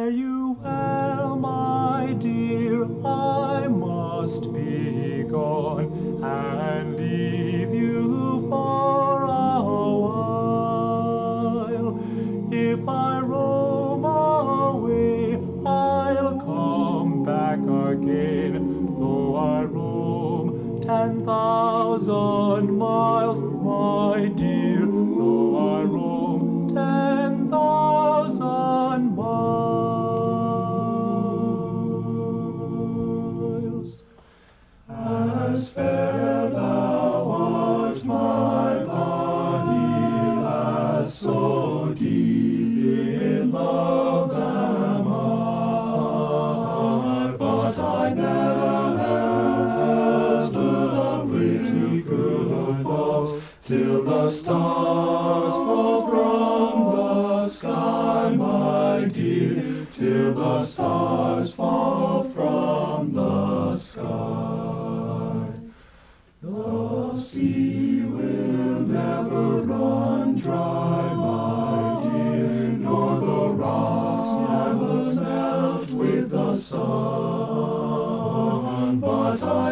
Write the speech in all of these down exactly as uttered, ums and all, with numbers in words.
Fare you well, my dear, I must be gone, and leave you for a while. If I roam away, I'll come back again, though I roam ten thousand miles, my dear, though I roam ten thousand miles. As fair thou art, my body, as so deep in love am I, but I never felt the pretty girl falls, till the stars fall from the sky, my dear, till the stars fall from the sky. The sea will never run dry, my dear, nor the rocks never melt with the sun, but I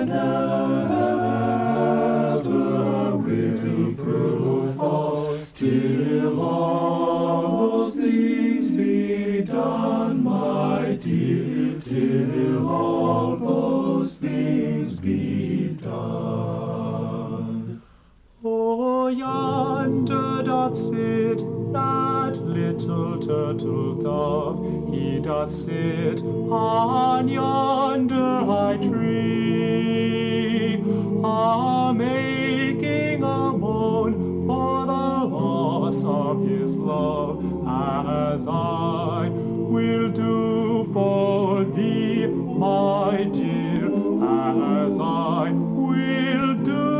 never the pretty pearl falls, till all those things be done, my dear, till all those things be done. Oh, yonder doth sit that little turtle dove, he doth sit on yonder high tree, a-making a moan for the loss of his love, as I will do for thee, my dear, as I will do